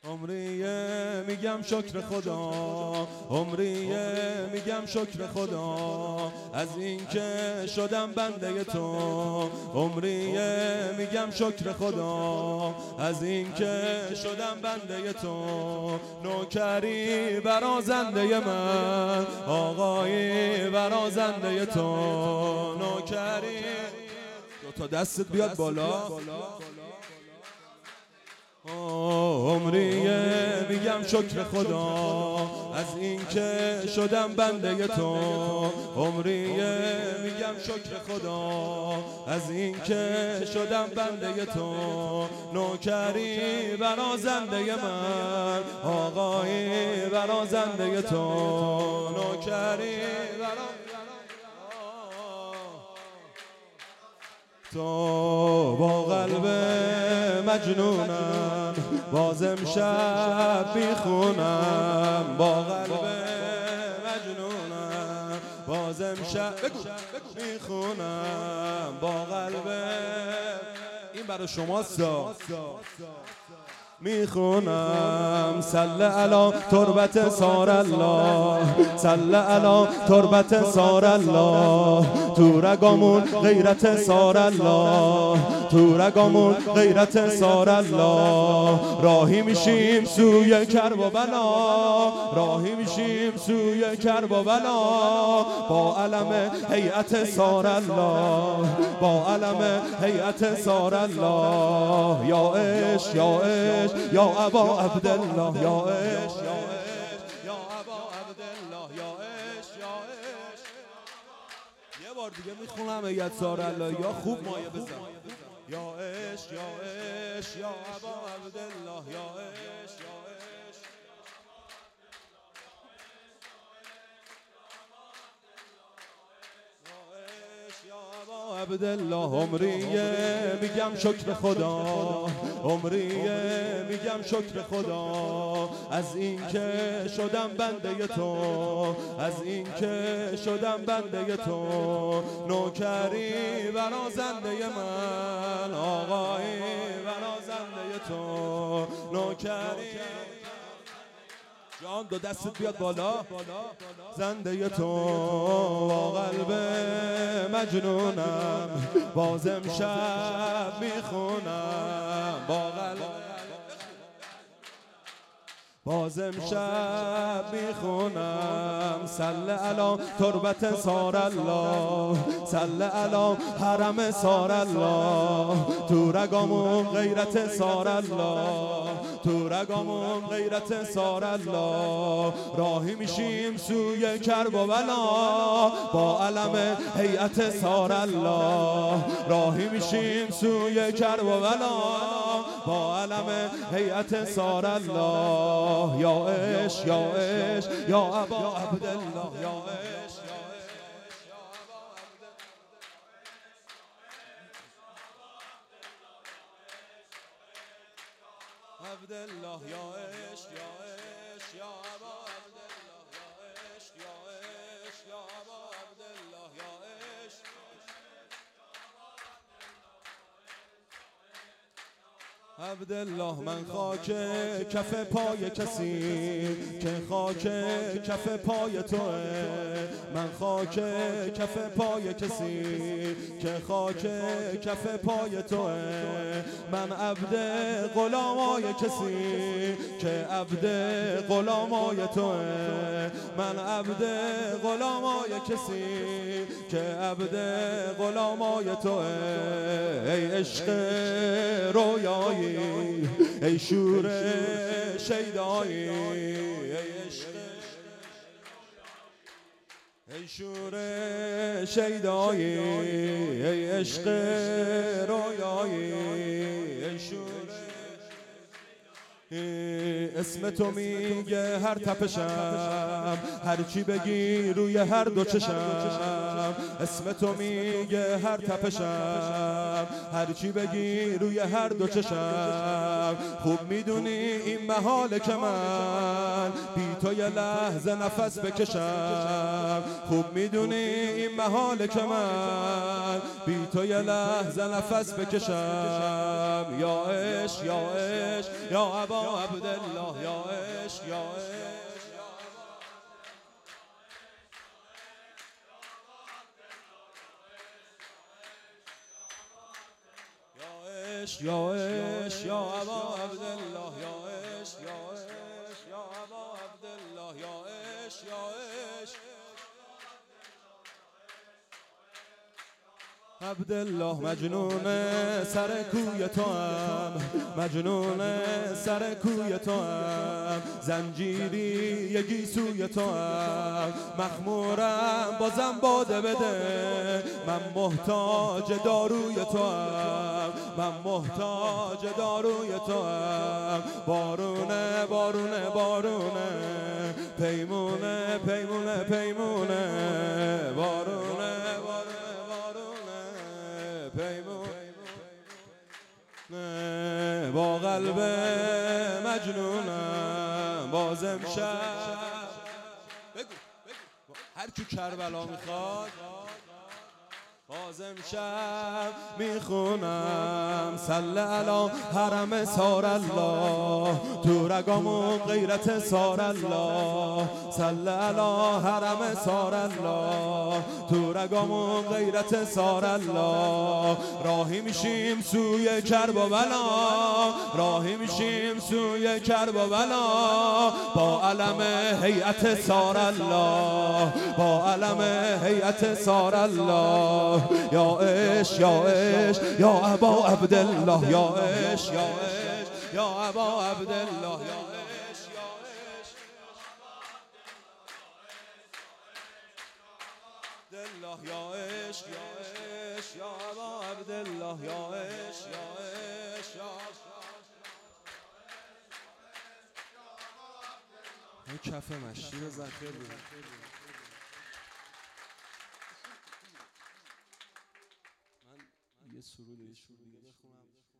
عمریه میگم شکر خدا، عمریه میگم شکر خدا از اینکه شدم بنده تو. عمریه میگم شکر خدا از اینکه شدم بنده تو. نوکری برازنده من، آقایی برازنده تو. نوکری دو تا دستت بیاد بالا. عمریه میگم شکر خدا از اینکه شدم بنده تو. عمریه میگم شکر خدا از اینکه شدم بنده تو. نوکری برازنده من، آقایی برازنده تو. نوکری تو با قلب مجنونم، باز امشب میخونم. با قلب مجنونم باز امشب میخونم. با قلب این برای شماست میخونم. صلی علی تربت سار الله، صلی علی تربت سار الله. تو رگامون غیرت سار الله، تو رگامون غیرت سار الله. راهی میشیم سوی کرب و بلا، راهی میشیم سوی کرب و بلا. با علم هیئت سار الله، با علم هیئت سار الله. یا عشق یا عشق یا ابا عبدالله، یا عشق یا عشق یا ابا عبدالله، یا عشق یا عشق. یه بار دیگه میخونم هیئت سار الله، یا خوب مایه بزن. یا عشق یا عشق یا ابا عبدالله، یا عشق یا عشق. عبدالله عمریه میگم شکر خدا، عمریه میگم شکر خدا از اینکه شدم بنده تو، از اینکه شدم بنده تو. نوکری برازنده من، آقایی برازنده تو. نوکری جان دو دستت بیاد بالا. زنده تو با قلب مجنونم، باز امشب میخونم. با قلب باز امشب میخونم. صلی علی تربت سار الله، صلی علی حرم سار الله. تو رگامون غیرت سار الله، تو رگامون غیرت سار الله. راهی میشیم سوی کرب و بلا، با علم هیئت سار الله. راهی میشیم سوی کرب و بلا، با علم هیئت سار الله. یا عشق یا عشق یا ابا عبدالله، یا عشق یا عشق یا ابا عبدالله، یا عشق یا عشق یا ابا عبدالله، یا عشق یا عشق یا ابا عبدالله، یا عشق. عبدالله من خاک کف پای کسی که خاک کف پای توه. من خاک کف پای کسی که خاک کف پای توه. من عبد غلامای کسی که عبد غلامای توه. من عبد غلامای کسی که عبد غلامای توه. ای عشق رویایی، ای شور شیدایی، ای عشق ای شور شیدایی، ای عشق رویایی، ای شور. اسم تو میگه هر تپشم، هر چی بگی روی هر دو چشم. اسم تو میگه هر تپشم، هر چی بگی روی هر دو چشم. خوب میدونی این محاله که من بی تو یه لحظه نفس بکشم. خوب میدونی این محاله که من بی تو یه لحظه نفس بکشم. یا عشق یا عشق یا ابا عبدالله، یا عشق یا عشق یا عشق یا ابا عبدالله، یا عشق یا عشق یا ابا عبدالله، یا عشق یا عشق عبدالله. مجنون سر کوی تو هم، مجنون سر کوی تو هم، زنجیری یه گیسوی تو هم. مخمورم بازم باده بده، من محتاج داروی تو هم، من محتاج داروی تو هم. بارونه بارونه بارونه، پیمونه پیمونه پیمونه، بارونه با قلب مجنونم باز امشب. بگو هر کی کربلا میخواد باز امشب میخونم. صلی علی حرم سار الله، تو رگامون غیرت سار الله. صلی علی حرم سار الله، تو رگامون غیرت سار الله. راهی میشیم سوی کرب و بلا، راهی میشیم سوی کرب و بلا. با علم هیئت سار الله، با علم هیئت سار الله. یا عشق یا عشق یا ابا عبدالله، یا عشق یا عشق یا ابا عبدالله، یا عشق یا عشق عبدالله، یا عشق یا عشق یا ابا عبدالله، یا عشق یا عشق یا این کف مشتی بزن خیلی. من یه سرود دیگه بخونم.